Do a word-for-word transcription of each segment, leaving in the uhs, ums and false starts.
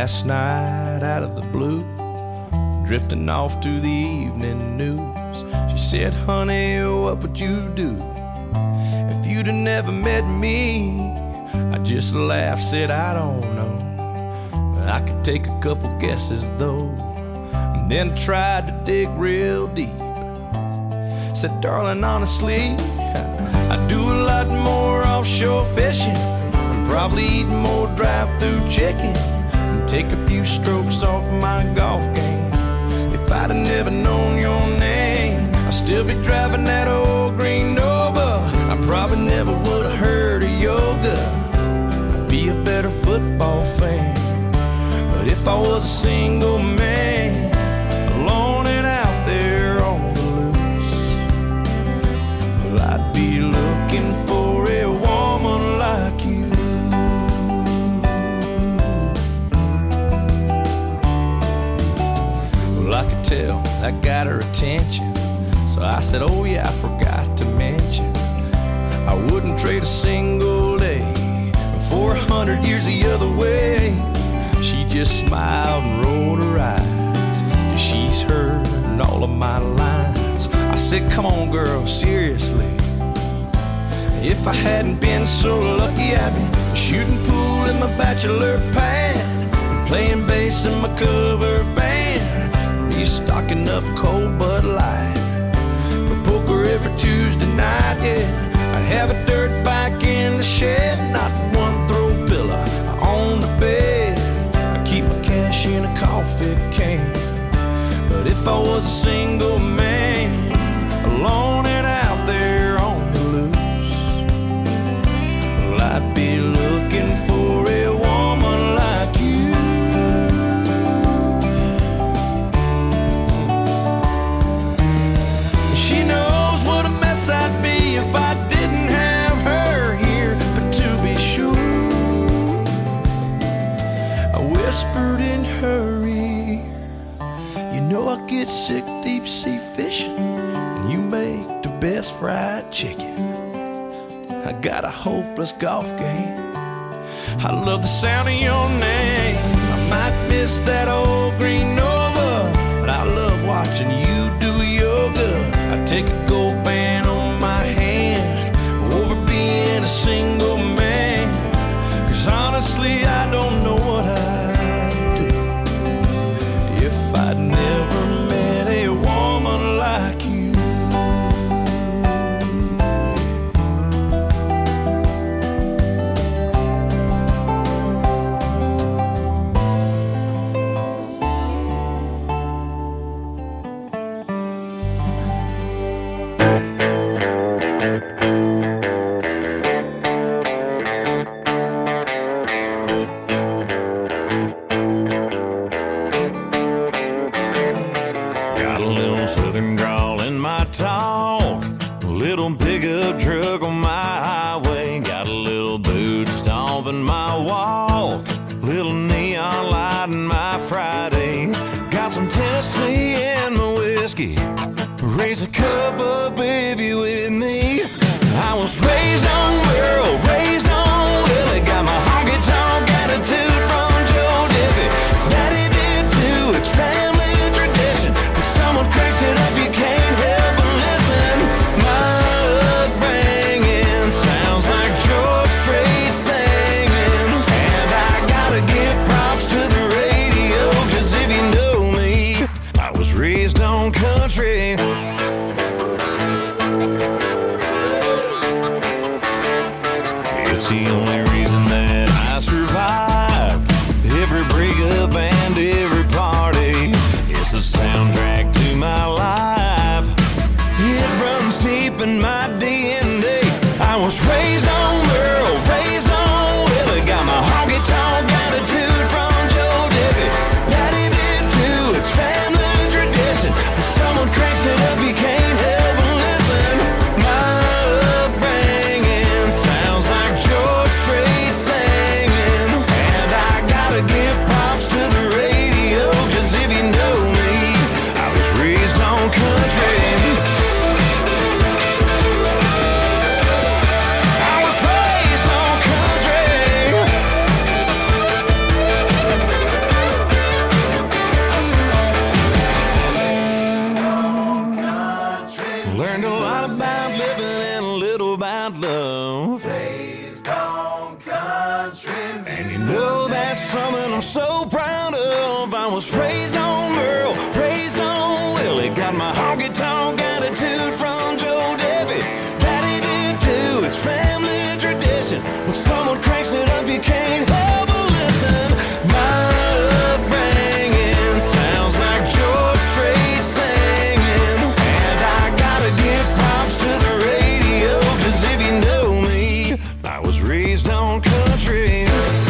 last night out of the blue, drifting off to the evening news. She said, honey, what would you do if you'd have never met me? I just laughed, said, I don't know, but I could take a couple guesses though. And then tried to dig real deep. Said, darling, honestly, I do a lot more offshore fishing, and probably eat more drive-through chicken, and take a few strokes off my golf game. If I'd have never known your name, I'd still be driving that old green Nova. I probably never would have heard of yoga. I'd be a better football fan. But if I was a single man, alone and out there on the loose, well, I'd be looking for a woman like you. Well, I could tell that got her attention, so I said, oh yeah, I forgot to mention, I wouldn't trade a single day for a hundred years the other way. She just smiled and rolled her eyes, 'cause she's heard all of my lines. I said, come on girl, seriously, if I hadn't been so lucky, I'd be shooting pool in my bachelor pad, and playing bass in my cover band, be stocking up cold Bud Light for poker every Tuesday night, yeah. I'd have a dirt bike in the shed, not one throw pillow on the bed. I keep my cash in a coffee can. But if I was a single man, alone and out there on the loose, well, I'd be looking for a woman like you. She knows what a mess I'd be if I didn't have her here. But to be sure, I whispered in her ear, you know I get sick deep sea fishing, and you make the best fried chicken. I got a hopeless golf game, I love the sound of your name. I might miss that old green Nova, but I love watching you do yoga. I take a gold band on my hand over being a single man, 'cause honestly I don't know what I'd do if I'd never met a woman like you. Raise a cup up if you with me. I was raised on Merle, raised on Willie, got my honky tonk attitude from Joe Diffie. Daddy did too, it's family tradition. When someone cracks it up, you can't help but listen. My upbringing sounds like George Strait singing, and I gotta give props to the radio, 'cause if you know me, I was raised on country. I was raised on Merle, raised on Willie. Got my honky-tonk attitude from Joe Debbie. Daddy did too, it's family tradition. When someone cranks it up, you can't help but listen. My upbringing sounds like George Strait singing. And I gotta give props to the radio, 'cause if you know me, I was raised on country.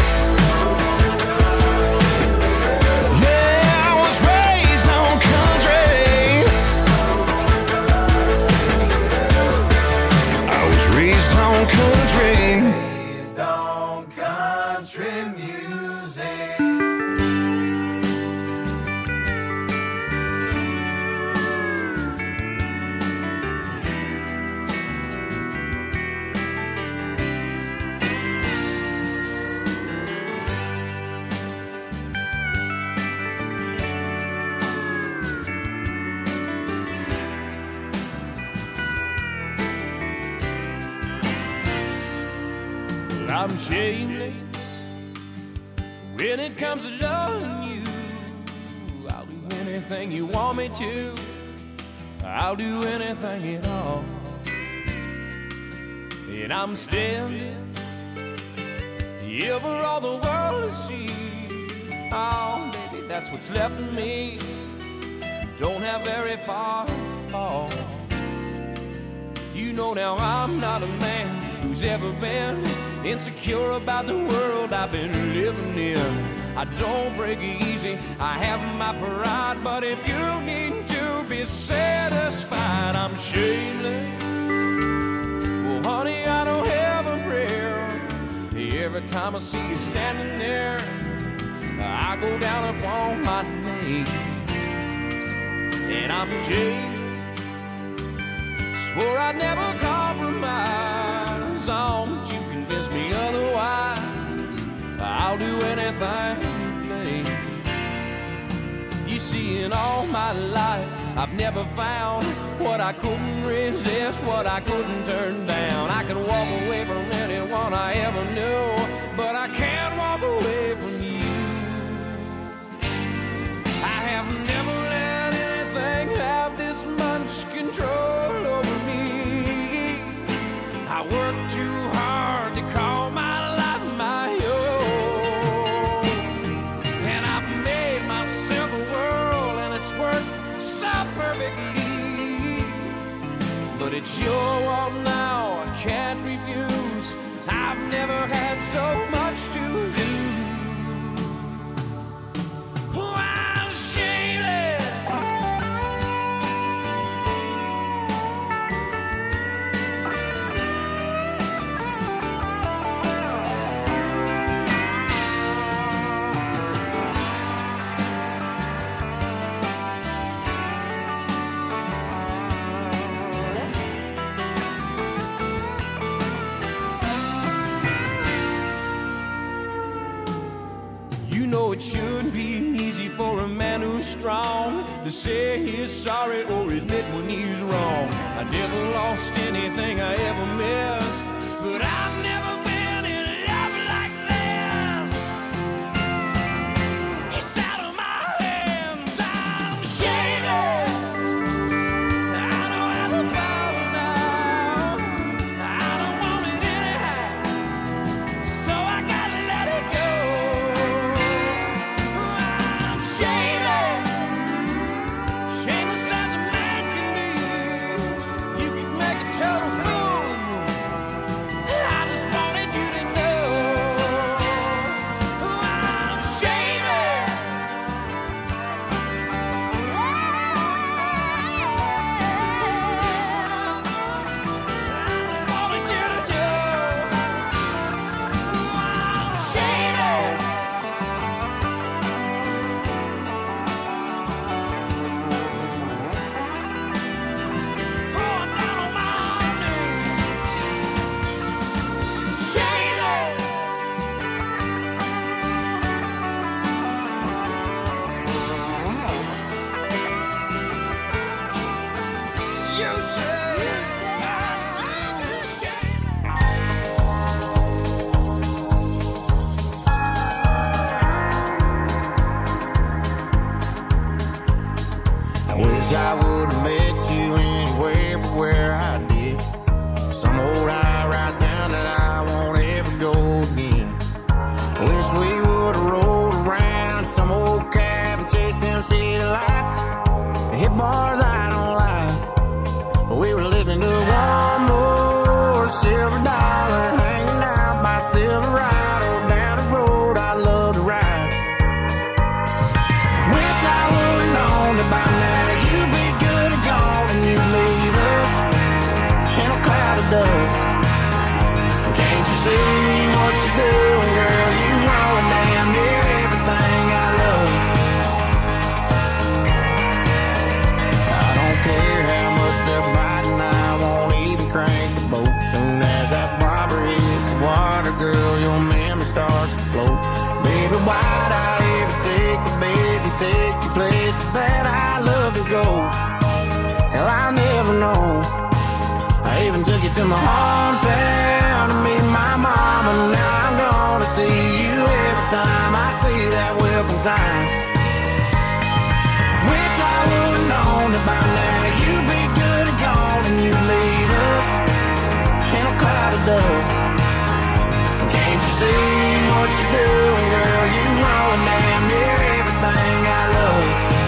I'm shameless when it comes to loving you. I'll do anything you want me to. I'll do anything at all. And I'm standing here for all the world to see. Oh, baby, that's what's left of me. Don't have very far to fall. You know now I'm not a man who's ever been insecure about the world I've been living in. I don't break easy, I have my pride, but if you need to be satisfied, I'm shameless. Well, honey, I don't have a prayer. Every time I see you standing there, I go down upon my knees. And I'm jaded, swore I'd never compromise on, but you convince me otherwise. I'll do anything you please. You see, in all my life, I've never found what I couldn't resist, what I couldn't turn down. I could walk away from anyone I ever knew, but I can't walk away from you. I have never let anything have this much control over me. I work too hard to call my life my own, and I've made myself a world, and it's worked so perfectly. But it's your world now, I can't refuse. I've never had so much to lose. Oh, I'm shameless. It shouldn't be easy for a man who's strong to say he's sorry or admit when he's wrong. I never lost anything I ever missed, but I've never been in love like this. It's out of my hands, I'm shameless. I don't have a bottle now, I don't want it anyhow, so I gotta let it go. Wish I would've met you anywhere but where I did. Some old high-rise town that I won't ever go again. Wish we would've rolled around some old cab and chased them city lights. Hit bars I don't like, but we were listening to one more Silver Dollar, hanging out by Silverado down the road I love to ride. Wish I would've known that by now you'd be good and gone and you'd leave us in a cloud of dust. Can't you see what you're doing, girl? You ruin damn near everything I love. I don't care how much they're biting, I won't even crank the boat. Soon as that bobber hits the water, girl, your memory starts to float. Baby, why'd I ever take the bait and take you places that I love to go? Hell, I'll never know. I even took you to my hometown to meet my mama. Now I'm gonna see you every time I see that welcome sign. Wish I would've known that by now you'd be good and gone and you'd leave us in a cloud of dust. Can't you see what you're doing, girl? You ruin damn near everything I love.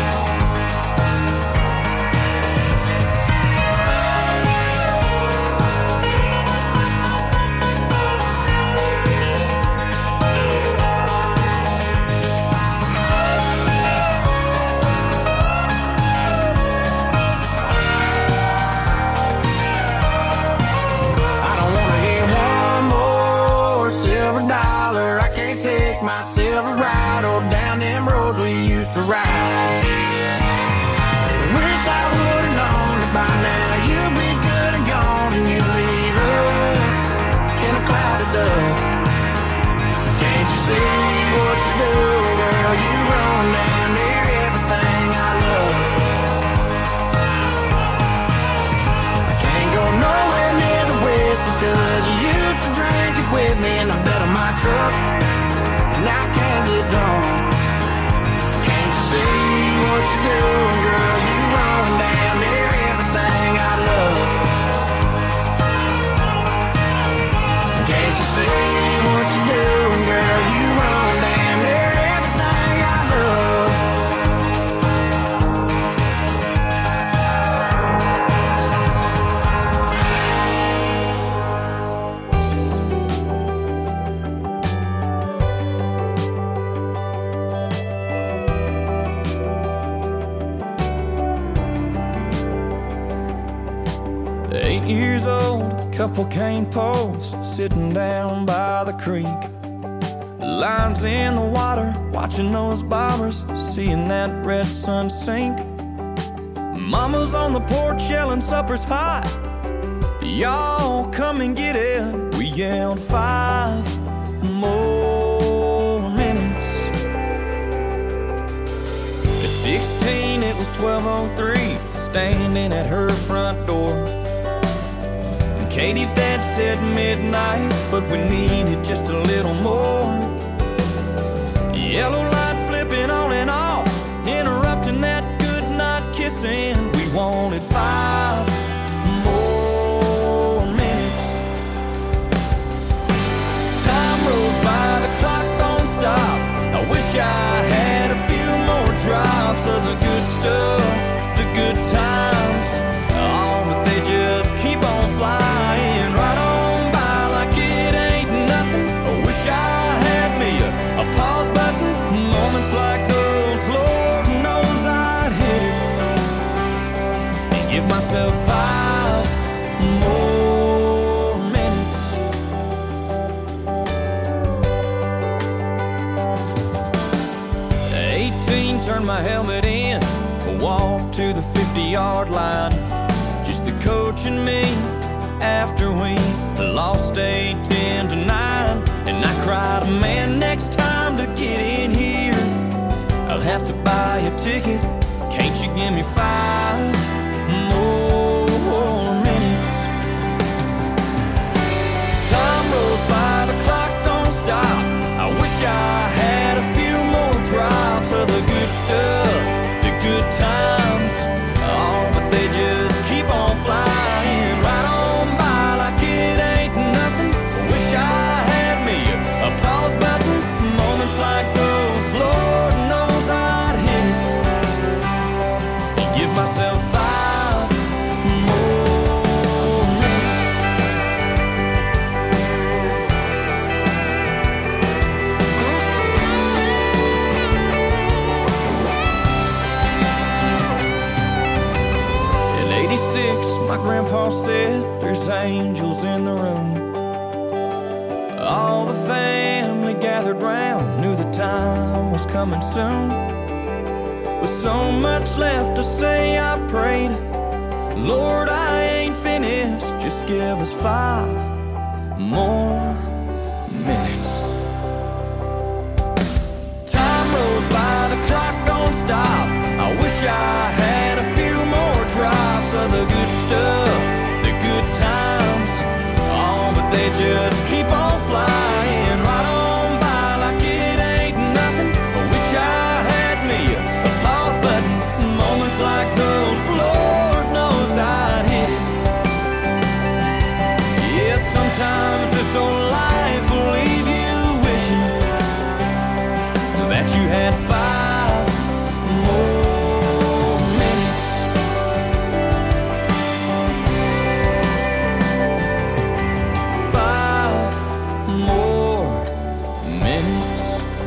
My Silverado down them roads we used to ride. Wish I would've known that by now you'd be good and gone and you'd leave us in a cloud of dust. Can't you see what you're doing, girl? You run down near everything I love. I can't go nowhere near the whiskey because you used to drink it with me in the bed of my truck. And I can't get drunk. Can't you see what you're doing, girl? You run damn near everything I love. Can't you see what you're doing, girl? You run damn near everything I love. Eight years old, couple cane posts sitting down by the creek. Lines in the water, watching those bobbers, seeing that red sun sink. Mama's on the porch yelling supper's hot. Y'all come and get it. We yelled five more minutes. At sixteen, it was twelve oh three, standing at her front door. Katie's dad said midnight, but we needed just a little more. Yellow light flipping on and off, interrupting that good night kissing. We wanted five more minutes. Time rolls by, the clock don't stop. I wish I had a few more drops of the good stuff, the good times. Oh, but they just keep on flying. Moments like those, Lord knows I'd hit it and give myself five more minutes. eighteen, turned my helmet in, walked to the fifty-yard line. Just the coach and me after we lost eight, ten to nine. And I cried, man, next time to get in here I'll have to buy a ticket. Can't you give me five more minutes? Time rolls by, the clock don't stop. I wish I had a few more drops of the good stuff, the good times. Grandpa said there's angels in the room. All the family gathered round, knew the time was coming soon. With so much left to say, I prayed, Lord, I ain't finished, just give us five more minutes. Time rolls by, the clock don't stop. I wish I had a few more drops of the good stuff, the good times. Oh, but they just keep on flying right on by like it ain't nothing. I wish I had me a pause button. Moments like those, Lord knows I'd hit it. Yeah, sometimes this old life will leave you wishing that you had five more minutes. Five more minutes.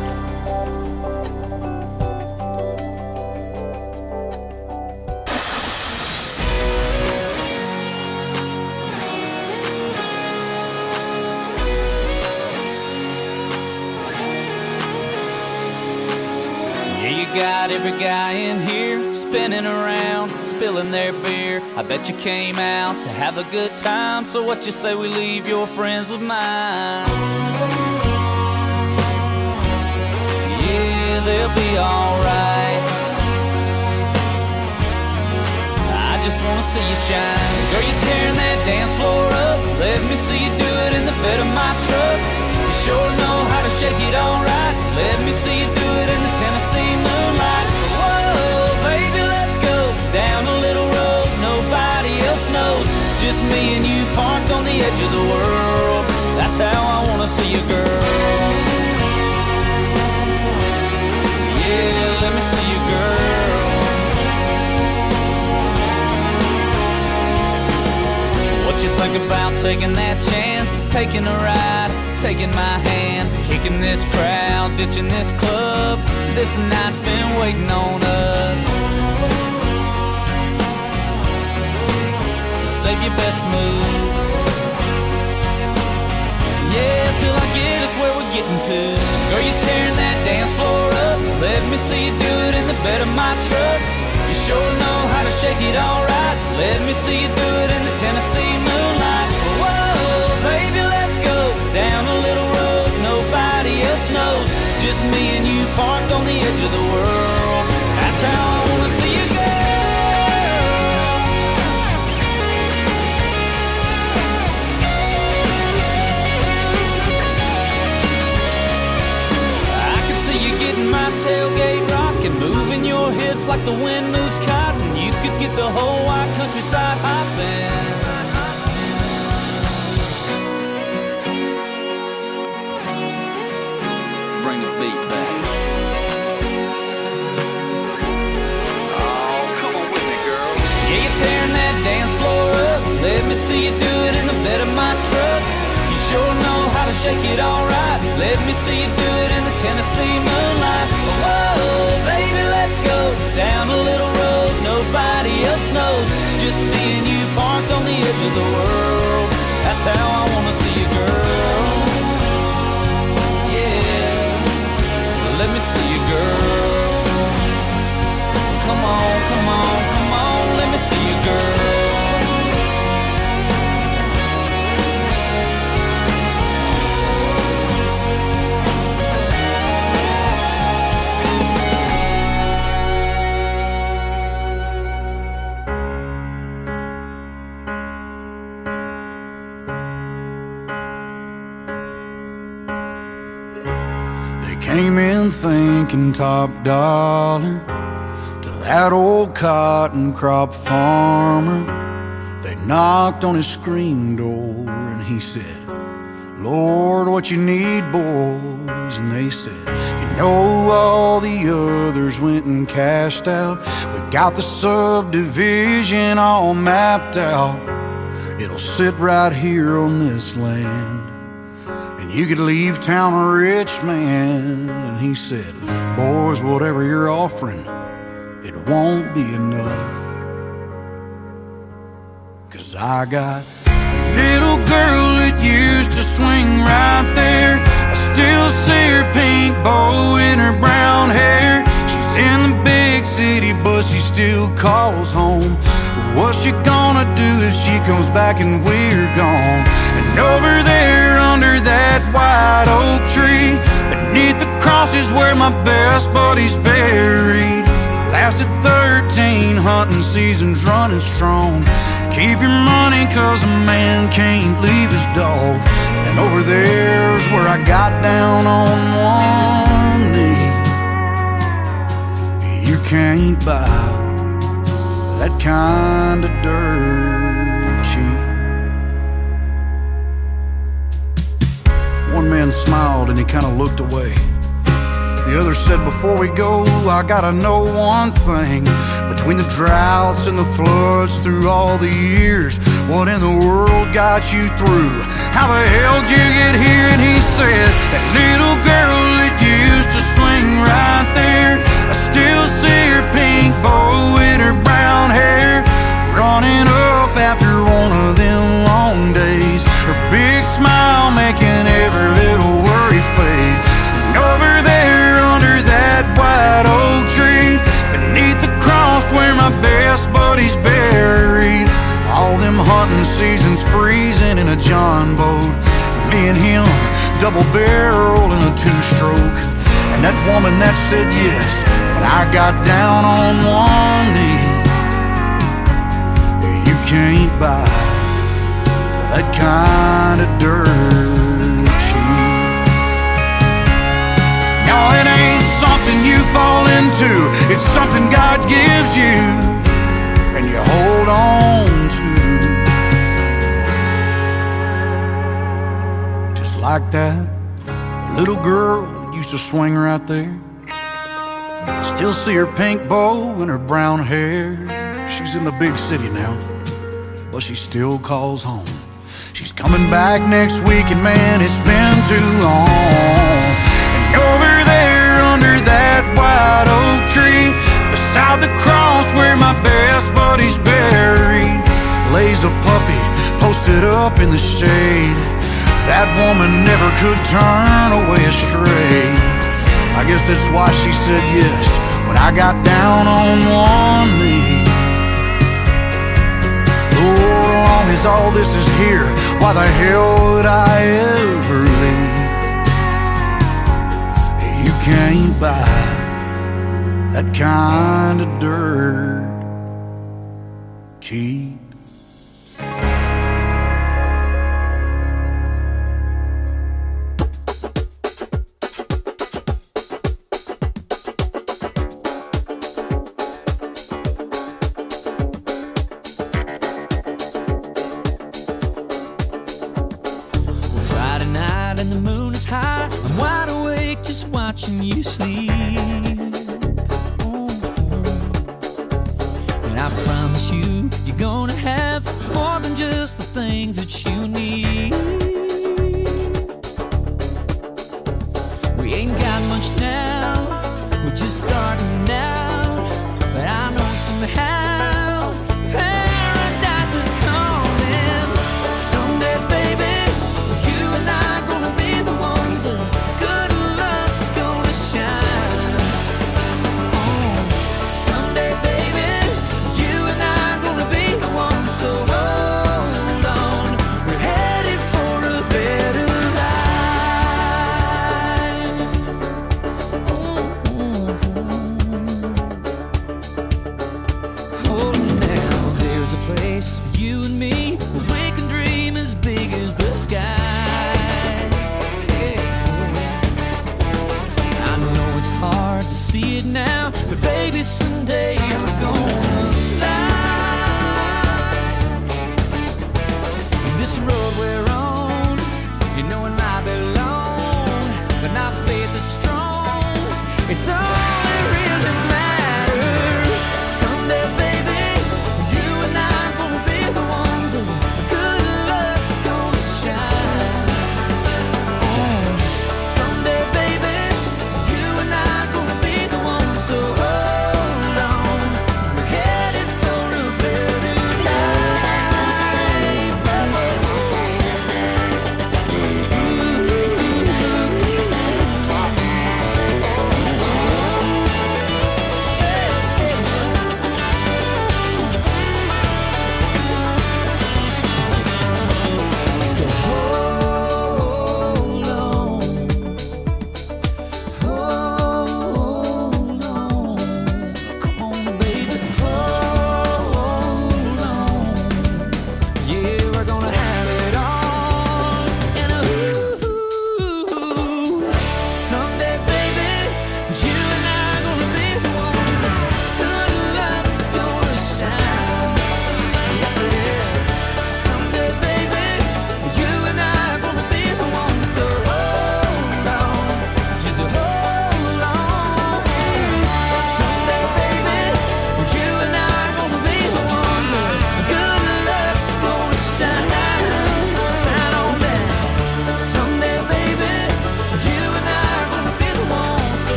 Yeah, you got every guy in here spinning around, spilling their beer. I bet you came out to have a good time. So what you say we leave your friends with mine? Yeah, they'll be alright. I just wanna see you shine. Girl, you tearing that dance floor up. Let me see you do it in the bed of my truck. You sure know how to shake it alright. Let me see you do it in the Tennessee moonlight. Whoa, baby, let's go down a little road nobody else knows. Just me and you parked on the edge of the world. That's how I wanna see you, girl. Yeah, let me see you, girl. What you think about taking that chance, taking a ride, taking my hand, kicking this crowd, ditching this club? This night's been waiting on us. Save your best move. Yeah, till I get us where we're getting to. Girl, you tearing that dance floor up. Let me see you do it in the bed of my truck. You sure know how to shake it alright. Let me see you do it in the Tennessee moonlight. Whoa, baby, let's go down a little road nobody else knows. Just me and you parked on the edge of the world. That's how I wanna see you, girl. I can see you getting my tailgate rocking, moving your hips like the wind moves cotton. You could get the whole wide countryside hopping. Bring the beat back. Oh, come on with me, girl. Yeah, you're tearing that dance floor up. Let me see you do it in the bed of my truck. You sure know how to shake it alright. Let me see you do it in the Tennessee moonlight. Whoa, baby, let's go down a little road nobody else knows. Just me and you parked on the edge of the world. That's how I wanna see you, girl. Let me see you, girl. Come on, come on, come on. Let me see you, girl. Came in thinking top dollar to that old cotton crop farmer. They knocked on his screen door and he said, Lord, what you need, boys? And they said, you know, all the others went and cashed out. We got the subdivision all mapped out. It'll sit right here on this land. You could leave town a rich man. And he said, boys, whatever you're offering, it won't be enough. 'cause I got a little girl that used to swing right there. I still see her pink bow in her brown hair. She's in the big city, but she still calls home. What's she gonna do if she comes back and we're gone? And over there under that white oak tree, beneath the cross is where my best buddy's buried. Lasted thirteen hunting seasons running strong. Keep your money 'cause a man can't leave his dog. And over there's where I got down on one knee. You can't buy that kind of dirt cheap. One man smiled and he kind of looked away. The other said, before we go, I gotta know one thing. Between the droughts and the floods through all the years, what in the world got you through? How the hell did you get here? And he said, that little girl that used to swing right there, I still see her pink bow in her brown hair, running up after one of them long days, her big smile making every little worry fade. And over there under that white oak tree, beneath the cross where my best buddy's buried, all them hunting seasons freezing in a John boat, me and him double barrel in a two-stroke. And that woman that said yes, but I got down on one knee. You can't buy that kind of dirt cheap. No, it ain't something you fall into, it's something God gives you and you hold on to. Just like that little girl used to swing right there. I still see her pink bow and her brown hair. She's in the big city now, but she still calls home. She's coming back next week, and man, it's been too long. And over there under that white oak tree, beside the cross where my best buddy's buried, lays a puppy posted up in the shade. That woman never could turn away astray. I guess that's why she said yes when I got down on one knee. Lord, as long as all this is here, why the hell would I ever leave? You can't buy that kind of dirt cheap. And the moon is high, I'm wide awake just watching you sleep. Oh. And I promise you, you're gonna have more than just the things that you need. We ain't got much now, we're just starting out, but I know somehow paradise is coming someday, baby. You and I good luck's gonna shine. Oh, someday, baby, you and I are gonna be the ones. So hold on, we're headed for a better life. Oh, oh, now there's a place for you and me where we can dream as big as the sky. Hard to see it now, but baby, someday we're gonna fly. This road we're on, you know it might be long, but our faith is strong. It's all that really matters. Someday, baby, you and I are gonna be the ones. Good luck's gonna shine. Oh, someday, baby, so hold on, we're headed for a better life.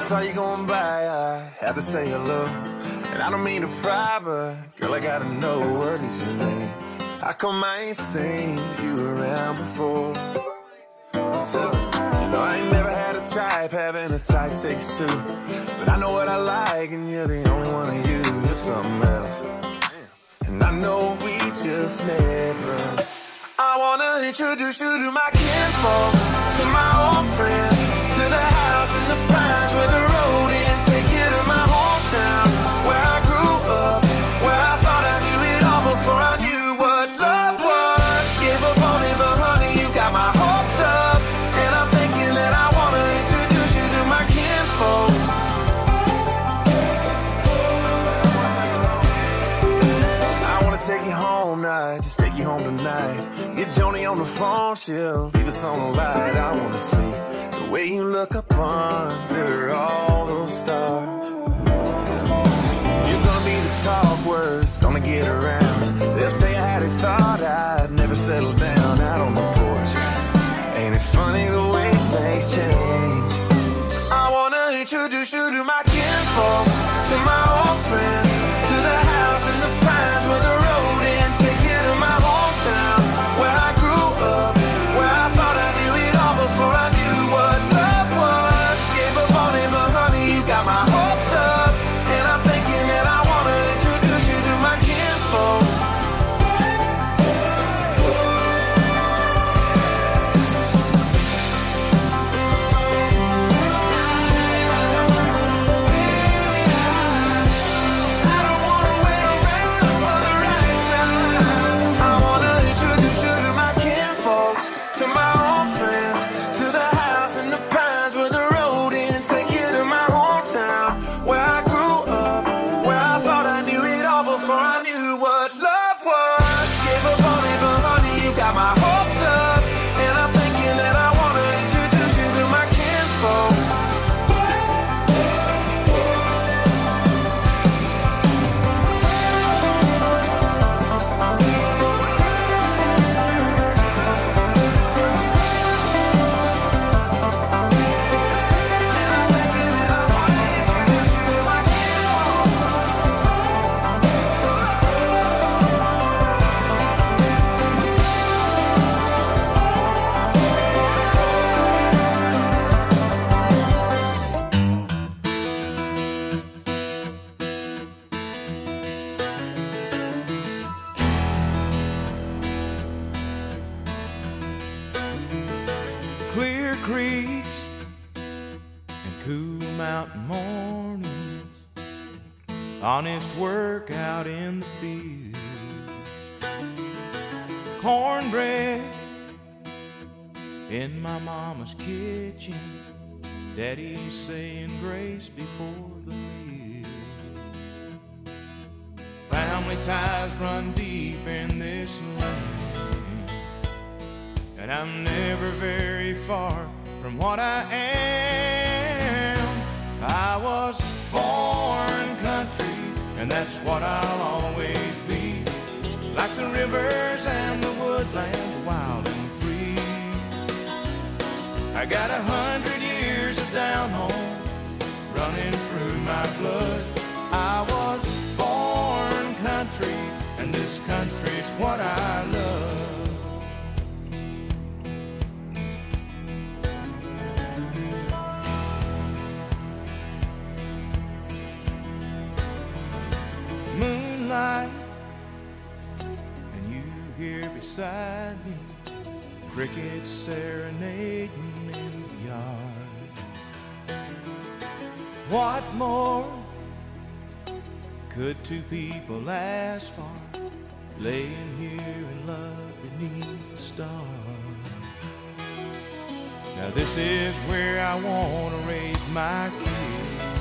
saw you going by, I had to say hello. And I don't mean to pry, but girl, I gotta know, what is your name? How come I ain't seen you around before? So, you know, I ain't never had a type, having a type takes two. But I know what I like, and you're the only one of you, you're something else. And I know we just met, but I wanna introduce you to my kinfolks, to my old friends, to the house in the pines where the road ends. Take you to my hometown, where I grew up, where I thought I knew it all before I knew what love was. Gave up on it, but honey, you got my hopes up. And I'm thinking that I wanna introduce you to my kinfolks. I wanna take you home now, just take you home tonight. Get Joni on the phone, she'll leave us on the light. I wanna see the way you look up under all those stars. You're gonna be the talk words, gonna get around. They'll tell you how they thought I'd never settle down out on the porch. Ain't it funny the way things change? I wanna introduce you to my kinfolks, to my old friends, to the house in the pines where the road ends. Take you to my hometown, where I grew up, where I thought I knew it all before I knew what love was. Gave up on it, but honey, you got my hopes up. And I'm thinking that I wanna introduce you to my kinfolk. Clear creeks and cool mountain mornings, honest work out in the field, cornbread in my mama's kitchen, daddy's saying grace before the meal. Family ties run deep in this land, and I'm never very far from what I am. I was born country, and that's what I'll always be. Like the rivers and the woodlands, wild and free. I got a hundred years of down home running through my blood. I was born country, and this country's what I love. Moonlight, and you here beside me, crickets serenading in the yard. What more could two people ask for, laying here in love beneath the stars? Now this is where I want to raise my kids,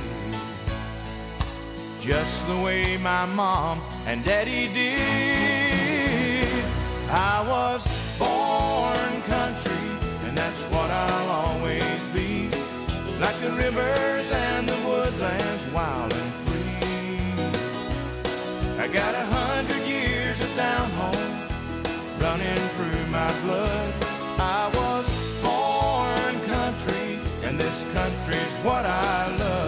just the way my mom and daddy did. I was born country, and that's what I'll always be. Like the rivers and the woodlands, wild and free. I got a hundred years of down home running through my blood. I was born country, and this country's what I love.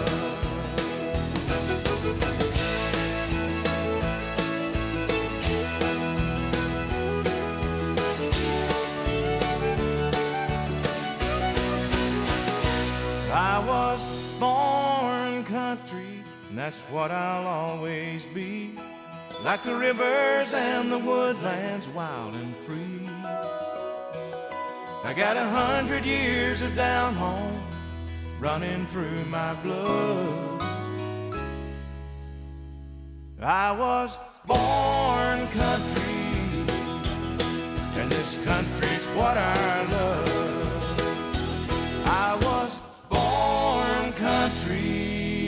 I was born country, and that's what I'll always be. Like the rivers and the woodlands, wild and free. I got a hundred years of down home running through my blood. I was born country, and this country's what I love. I was born country.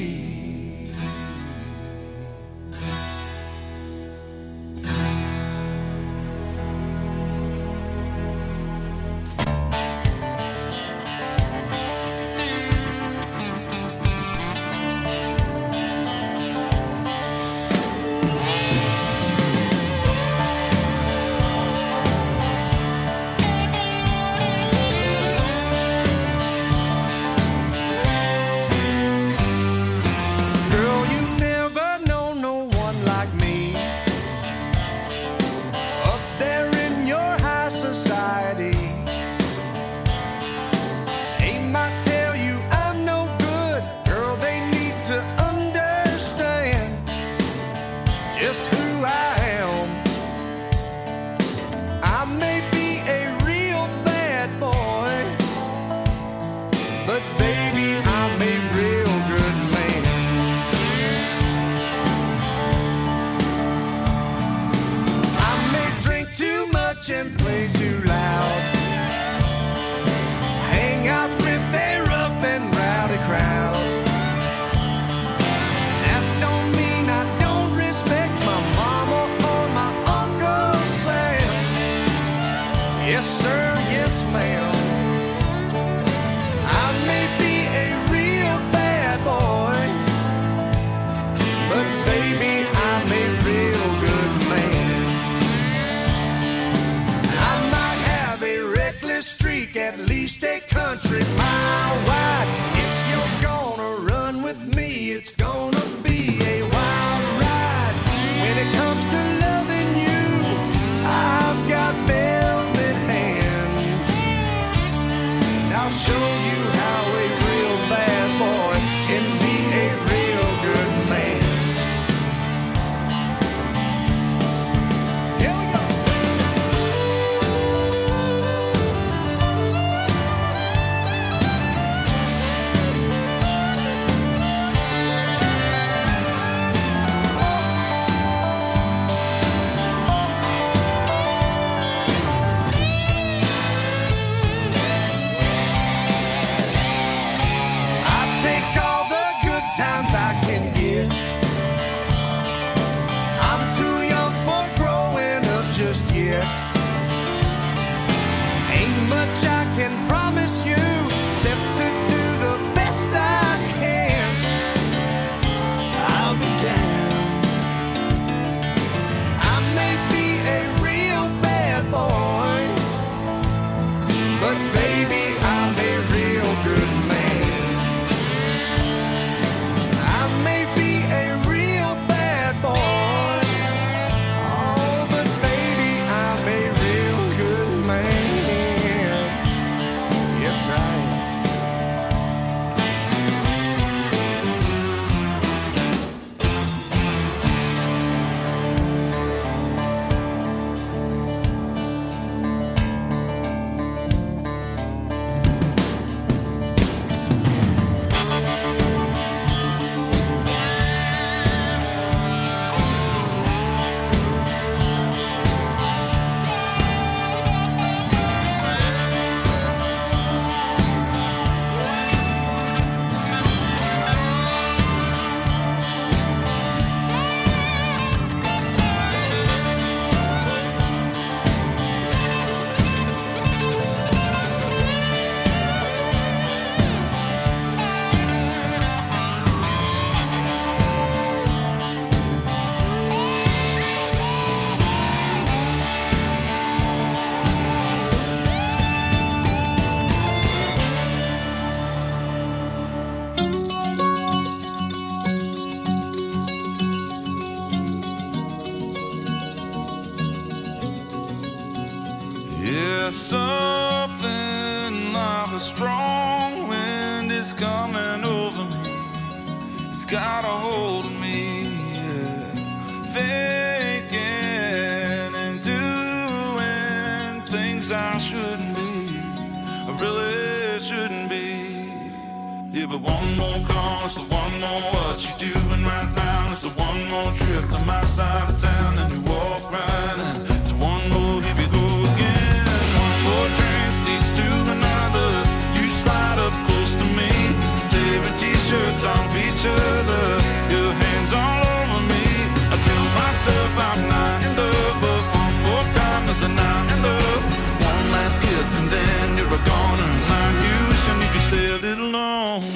And play too loud. Hang out with a rough and rowdy crowd. That don't mean I don't respect my mama or my Uncle Sam. Yes sir, yes ma'am. I may be a real bad boy, but baby I'm a real good man. Streak, at least a country mile wide. If you're gonna run with me, it's gonna be a wild ride. When it comes to loving you, I've got velvet hands. And I'll show you how a real bad boy can be a real good man. Here we go. Times I can get. I'm too young for growing up just yet. Ain't much I can promise you except to do the best I can. I'll be down. I may be a real bad boy, but baby I'm a real good man. Something like a strong wind is is coming over me. It's got a hold of me, yeah. Thinking and doing things I shouldn't be, I really shouldn't be. Yeah, but one more call is the one more what you doing right now. It's the one more trip to my side of town, and you walk right in. It's one more, here we go again. One more drink leads to another. You slide up close to me, tearing t-shirts off each other, your hands all over me. I tell myself I'm not in love, but one more time is a not in love. One last kiss and then you're a goner. Like you wishing you could stay a little longer.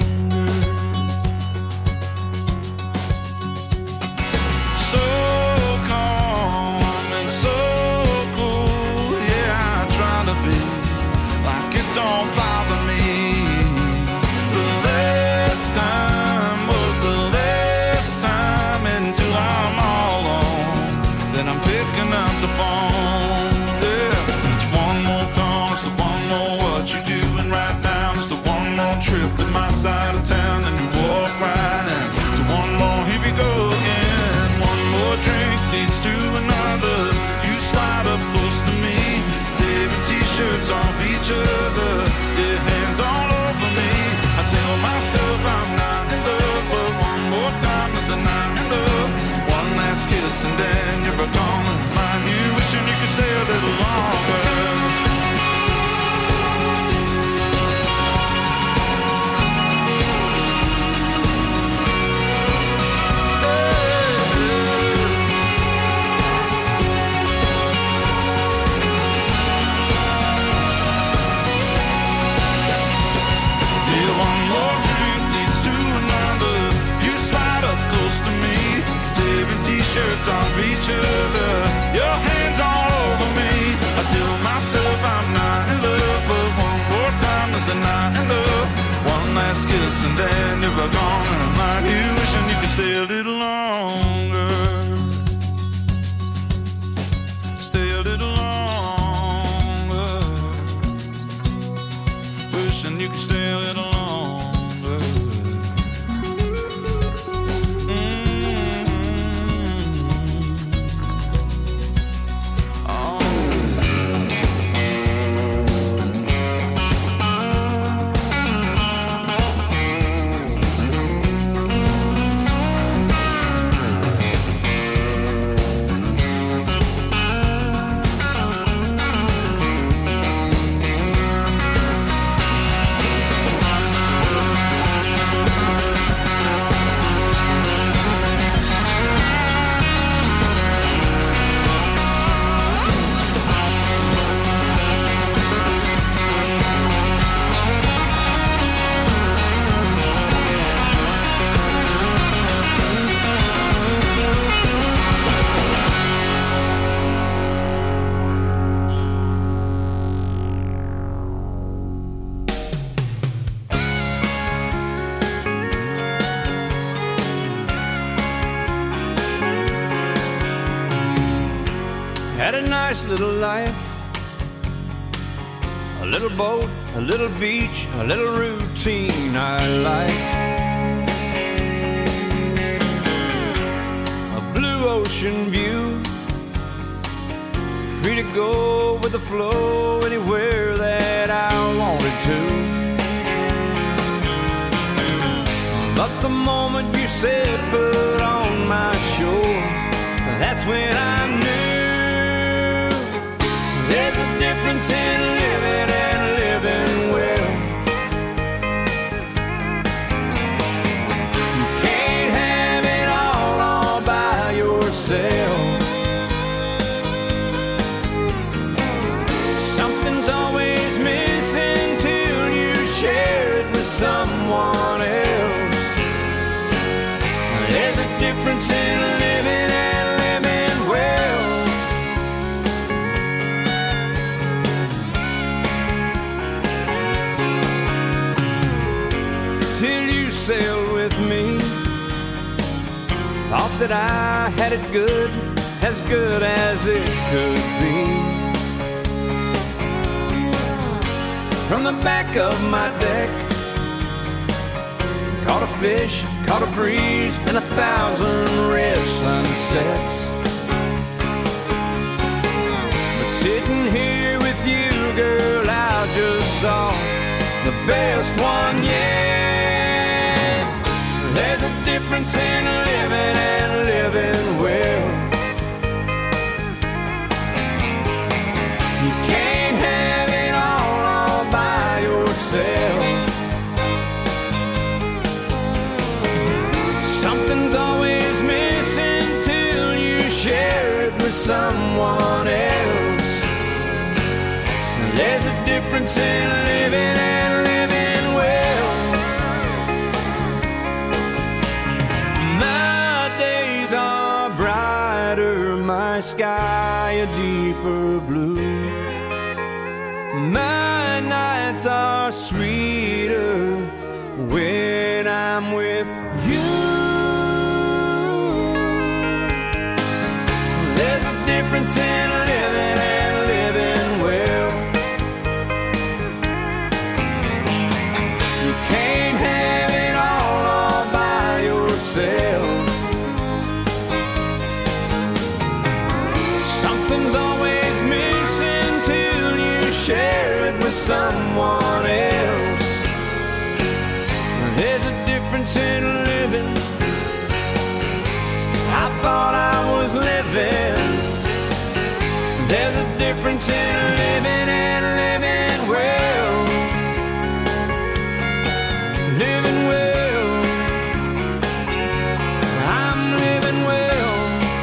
So calm and so cool, yeah, I try to be like it don't bother me. The last time was the last time until I'm all alone. Then I'm picking up the phone, yeah. It's one more call, it's the one more what you doing right now. It's the one more trip to my side of town, and you walk right in. So one more, here we go again. One more drink leads to another. You slide up close to me, tearing t-shirts off each other, your hands all over me. I tell myself I'm not in love, but one more time is a not in love. One last kiss and then you're gone. Mind you wishing you could stay a little longer. Shirts off each other, your hands all over me. I tell myself I'm not in love, but one more time is a not in love. One last kiss and then you're gone, and I'm like you wishing you could stay a little longer. Stay a little longer. Wishing you could stay a little longer. Had a nice little life, a little boat, a little beach, a little routine I like. A blue ocean view, free to go with the flow anywhere that I wanted to. But the moment you said put on my shore, that's when I knew there's a difference in living and living well. You can't have it all all by yourself. Something's always missing till you share it with someone else. There's a difference in living and living well. Sailed with me, thought that I had it good, as good as it could be. From the back of my deck, caught a fish, caught a breeze, and a thousand red sunsets. But sitting here with you, girl, I just saw the best one yet. There's a difference in living and living well. You can't have it all, all by yourself. Something's always missing till you share it with someone else. There's a difference in living and living well. My days are brighter, my sky a deeper blue. My nights are sweeter when I'm with you. There's a difference in living and living well. You can't have it all, all by yourself. Something's always missing till you share it with someone else. There's a difference in living. I thought I was living. There's a difference in living and living well. Living well. I'm living well.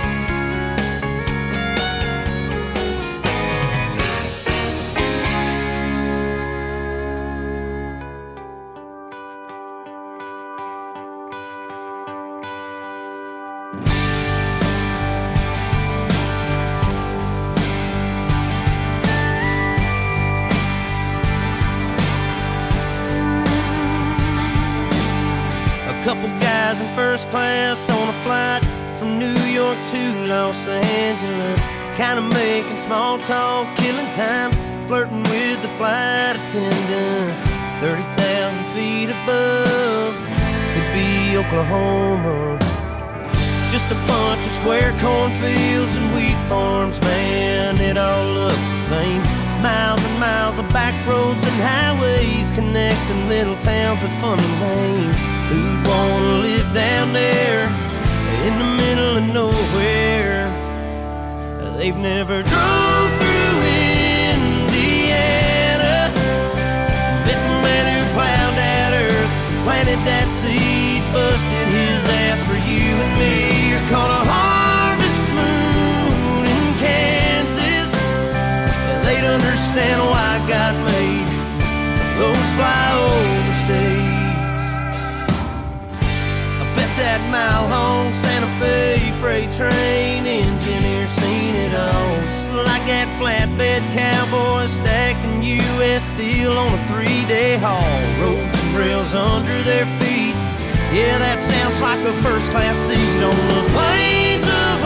Couple guys in first class on a flight from New York to Los Angeles, kind of making small talk, killing time, flirting with the flight attendants. thirty thousand feet above, could be Oklahoma. Just a bunch of square cornfields and wheat farms, man, it all looks the same. Miles and miles of back roads and highways connecting little towns with funny names. Who'd wanna live down there in the middle of nowhere? They've never drove through Indiana, met the man who plowed that earth, planted that seed, busted his ass for you and me. You're caught a harvest moon in Kansas. They'd understand why God made those flyover states. That mile-long Santa Fe freight train engineer seen it all. Just like that flatbed cowboy stacking U S steel on a three-day haul. Roads and rails under their feet. Yeah, that sounds like a first-class seat on the plains of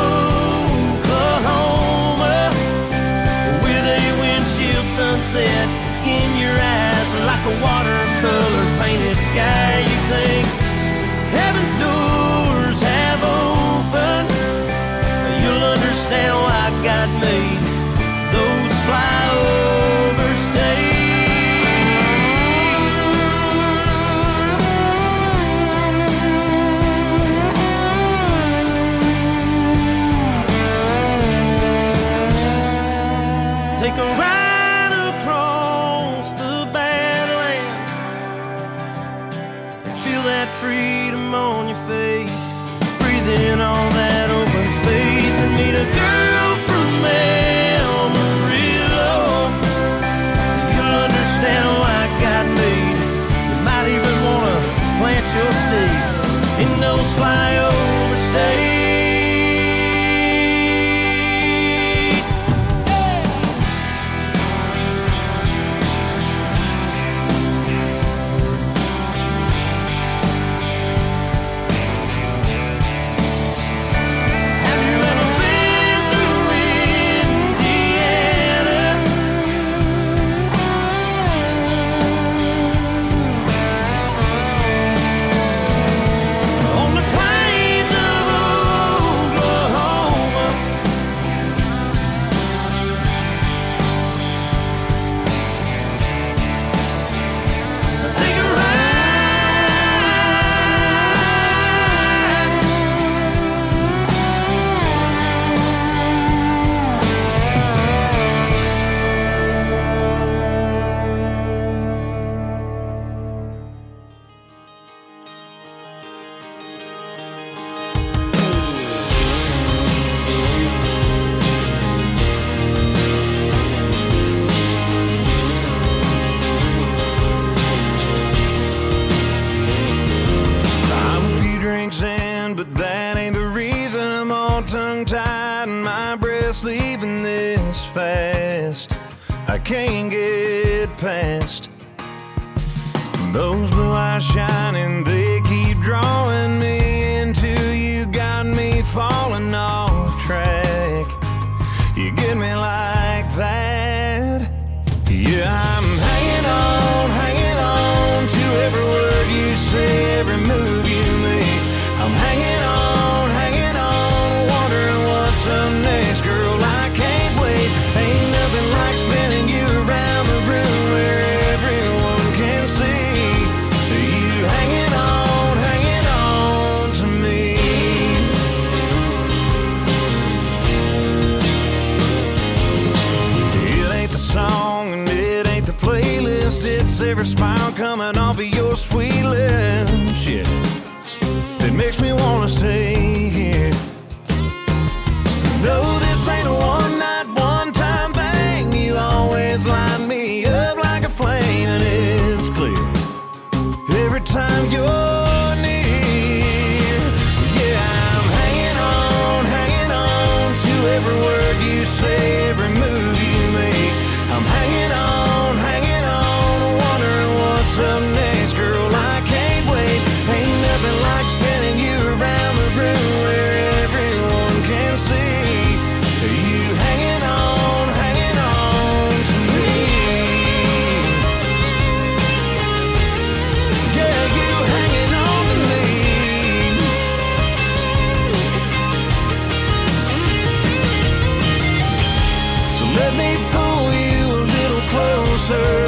Oklahoma, with a windshield sunset in your eyes, like a watercolor painted sky. You think heaven's doors have opened, you'll understand why God made those flyover states. Take a ride across the Badlands, feel that freedom on your face. can't get past. Those blue eyes shining, they keep drawing me into you. Got me falling off track. You get me like that. Yeah, I'm hanging on, hanging on to every word you say, every move you make. I'm hanging on, hanging on, wondering what's up next. Girl, I can't wait. Ain't nothing like spinning you around the room where everyone can see you hanging on, hanging on to me. It ain't the song and it ain't the playlist. It's every smile coming off of your sweet lips. Yeah, it makes me wanna stay here. No, this ain't a one night, one time thing. You always line me up like a flame, and it's clear every time you're near. Yeah, I'm hanging on, hanging on to every word you say, every move you make. I'm hanging on, hanging on, wondering what's up next. Girl, I can't wait. Ain't nothing like spinning you around the room where everyone can see you hanging on, hanging on to me. Yeah, you hanging on to me. So let me pull you a little closer.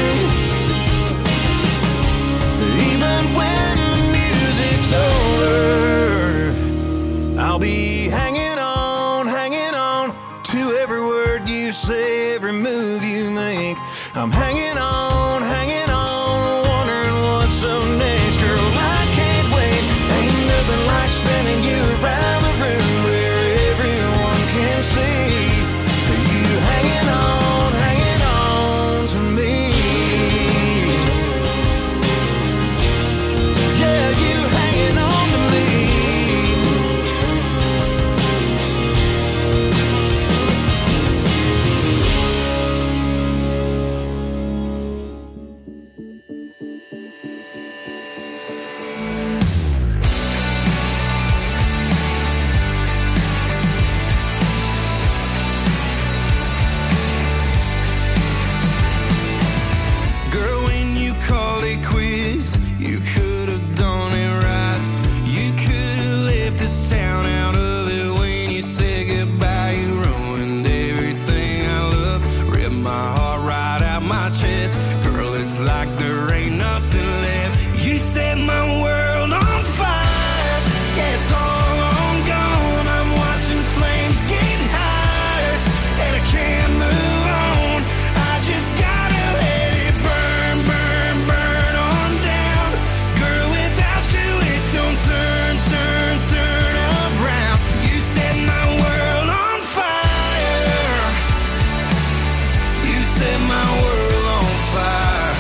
Even when the music's over, I'll be hanging on, hanging on to every word you say, every move you make. I'm hanging on, hanging on, wondering what's up next. Girl, I can't wait. Ain't nothing like spinning you around the room where everyone can see you hanging on, hanging on to me. Yeah, you hanging on to me. Girl, when you called it quits, you could have done it right. You could have left this town out of it when you said goodbye. You ruined everything I love, ripped my heart right out my chest. Girl, it's like there ain't nothing left. You set my world on fire. Yeah, it's all on gone. I'm watching flames get higher, and I can't move on. I just gotta let it burn, burn, burn on down. Girl, without you, it don't turn, turn, turn around. You set my world on fire. You set my world on fire.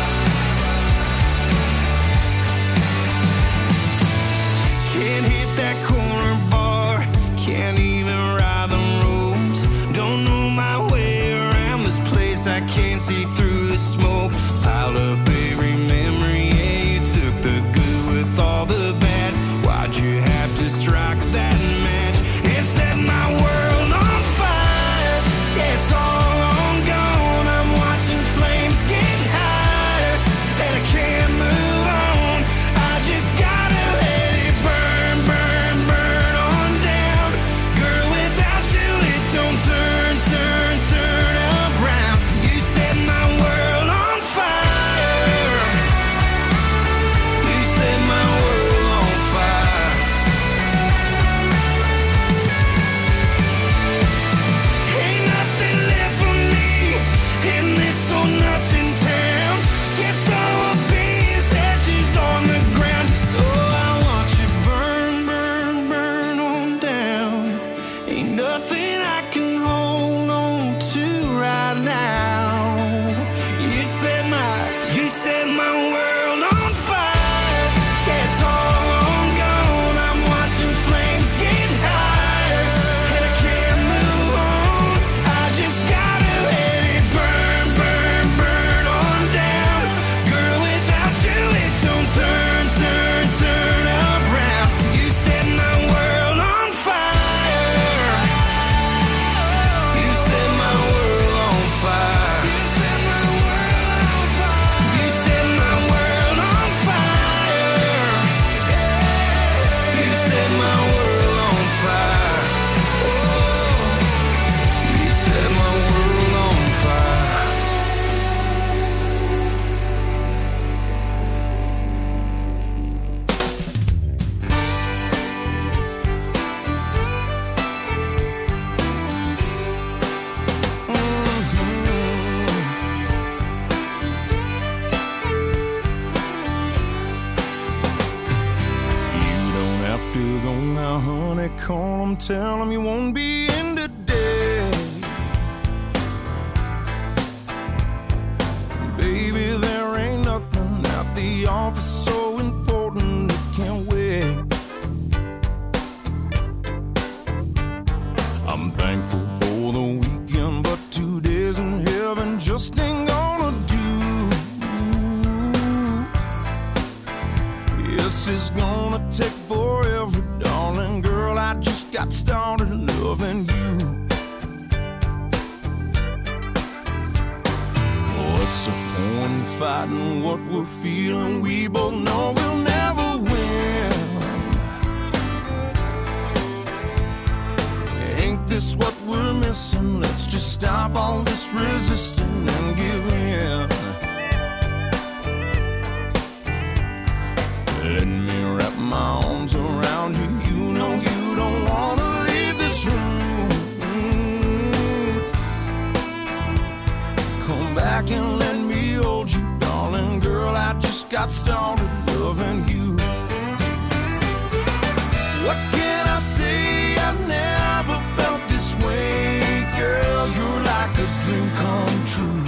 Can't hit that corner bar, can't even ride the roads. Don't know my way around this place, I can't see through the smoke. Piled up every memory, yeah, you took the good with all the bad. Why'd you have to strike that match? It set my world on fire. Yeah, it's all on gone. I'm watching flames get higher, and I can't move on. I just gotta let it burn, burn, burn on down. Girl, without you, it don't turn, turn, turn around. You set my him, tell him you won't be in today. Baby, there ain't nothing at the office so important it can't wait. I'm thankful for the weekend, but two days in heaven just ain't gonna do. Yes, it's gonna take forever, darling girl. I just got started loving you. What's the point in fighting what we're feeling? We both know we'll never win. Ain't this what we're missing? Let's just stop all this resisting and give in. Let me wrap my arms around you. You know you don't wanna leave this room. Come back and let me hold you, darling girl. I just got started loving you. What can I say? I've never felt this way, girl. You're like a dream come true.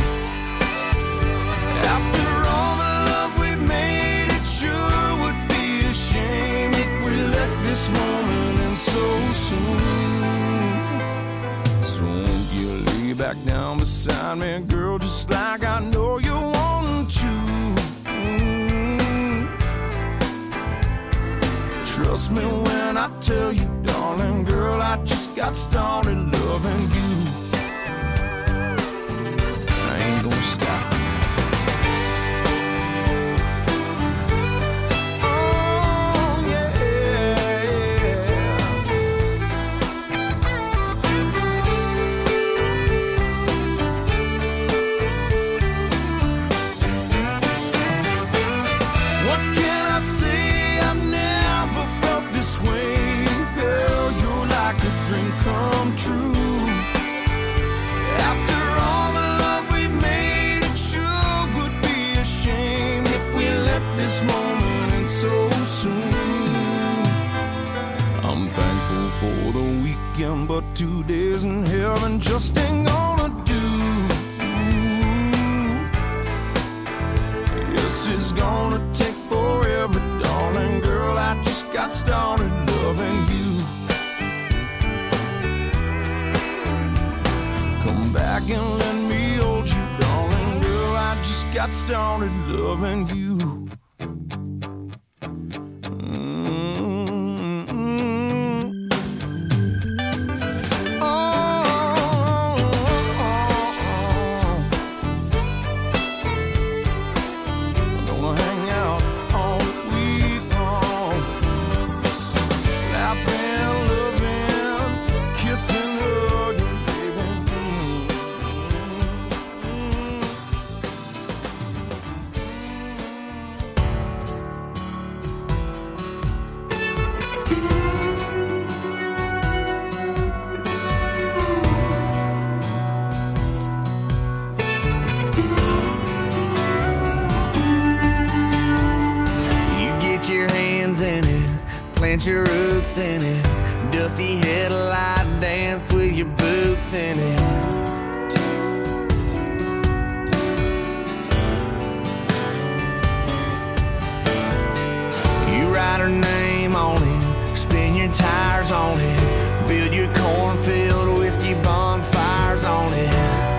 After all the love we've made, it sure would be a shame if we let this moment end so soon. So won't you lay back down beside me, girl, just like I know you want to. Mm. Trust me when I tell you, darling girl, I just got started loving you. I ain't gonna stop. For the weekend, but two days in heaven just ain't gonna do. Yes, it's gonna take forever, darling girl. I just got started loving you. Come back and let me hold you, darling girl. I just got started loving you. Your roots in it, dusty headlight dance with your boots in it. You write her name on it, spin your tires on it, build your cornfield whiskey bonfires on it.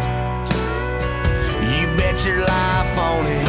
You bet your life on it.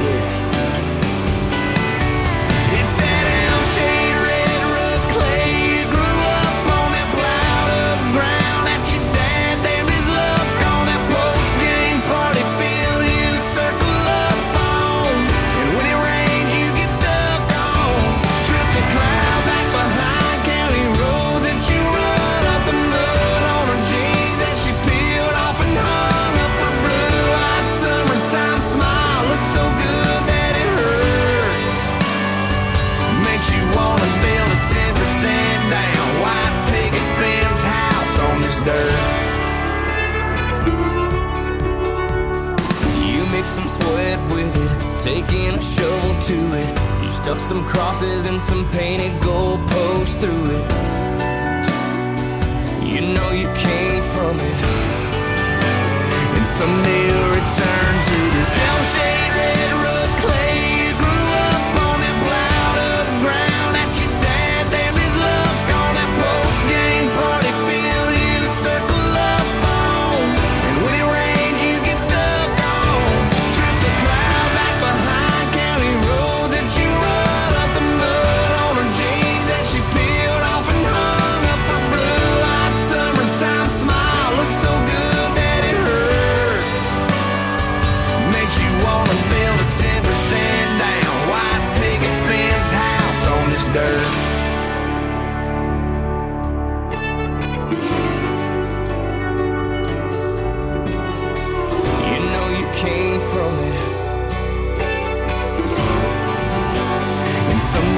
Taking a shovel to it, you stuck some crosses and some painted goalposts through it. You know you came from it, and someday you'll return to this L-shaped red rust clay. You grew up on that plowed up ground that your dad damned his luck on that post-game party field you circle up on. And when it rains you get stuck on, trip the cloud back behind county roads that you run up the mud on her jeans that she peeled off and hung up her blue-eyed summertime smile. Looks so good that it hurts, makes you wanna build a ten percent down white picket fence house on this dirt. You know you came from it, and some